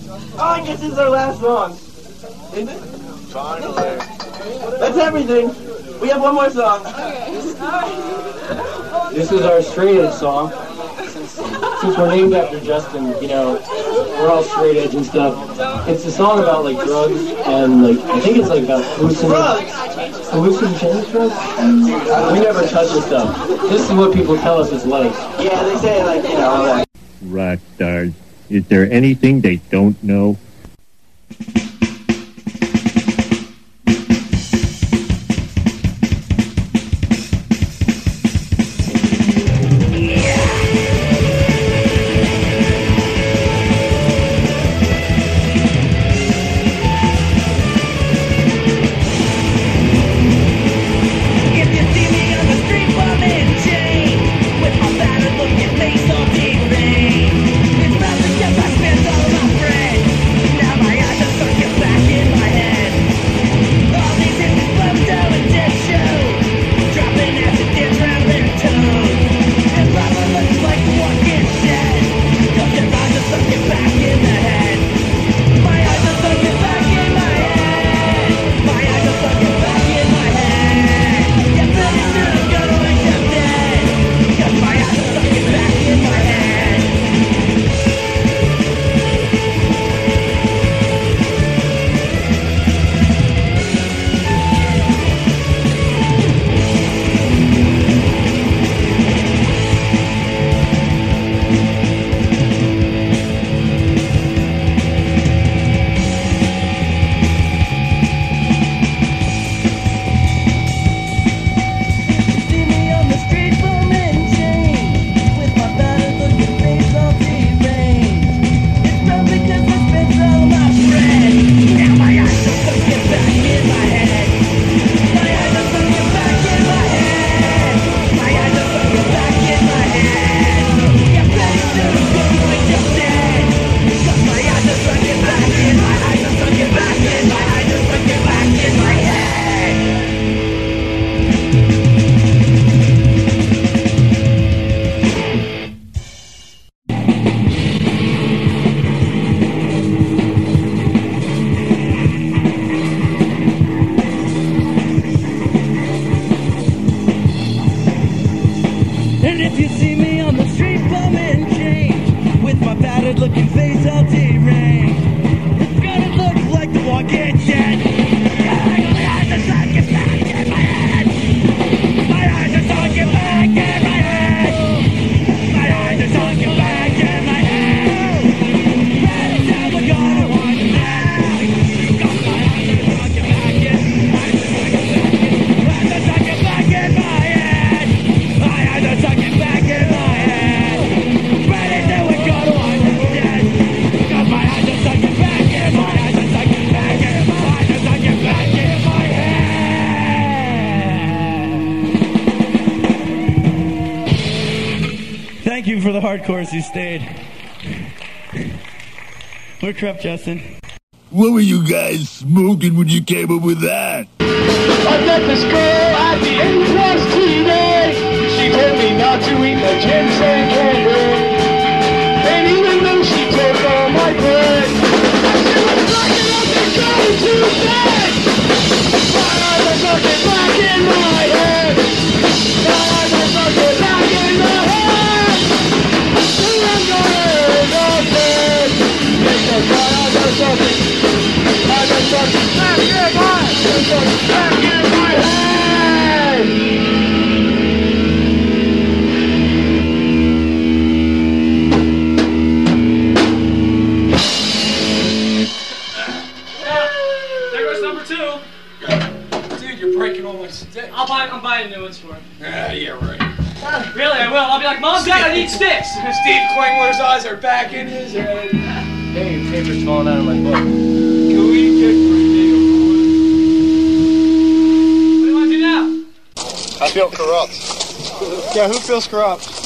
Oh, I guess this is our last song. Is it? Finally. That's everything. We have one more song. This is our straight edge song. Since we're named after Justin, you know, we're all straight edge and stuff. It's a song about like drugs and like I think it's like about hallucinogenic drugs. We never touch this stuff. This is what people tell us it's like. Yeah, they say like, you know, like. Rock stars. Is there anything they don't know? And if you see me on the street bumming change, with my battered looking face all deranged, it's gonna look like the Walking Dead. My eyes are sunken back in my head. My eyes are sunken back in my head. My eyes are sunken back in my head. Right now we're gonna want to die. Cause my eyes are sunken back in my head. My eyes are sunken back in my head. My eyes are sunken back in my head. Ready now we're gonna want to die. Cause my eyes are sunken back in my eyes are sunken back in my eyes are sunken back in my head. Thank you for the hardcores who stayed. We're corrupt, Justin. What were you guys smoking when you came up with that? I met this girl at the Impress TV. She told me not to eat the ginseng candy. And even though she took all my bread, she was blacking up and going to bed. My eyes are sunken back in my head. My eyes are sunken back in my head. And I'm gonna end up dead. Because my eyes are sunken. Eyes are sunken back in my eyes are sunken back in my head. There goes number 2. Dude, you're breaking all my sticks. I'm buying new ones for him. Yeah, right. Really, I will. I'll be like, Mom, Dad, I need sticks. Steve Klingler's eyes are back in his head. Hey, paper's falling out of my book. Can we get Green Day What do you want to do now? I feel corrupt. Yeah, who feels corrupt?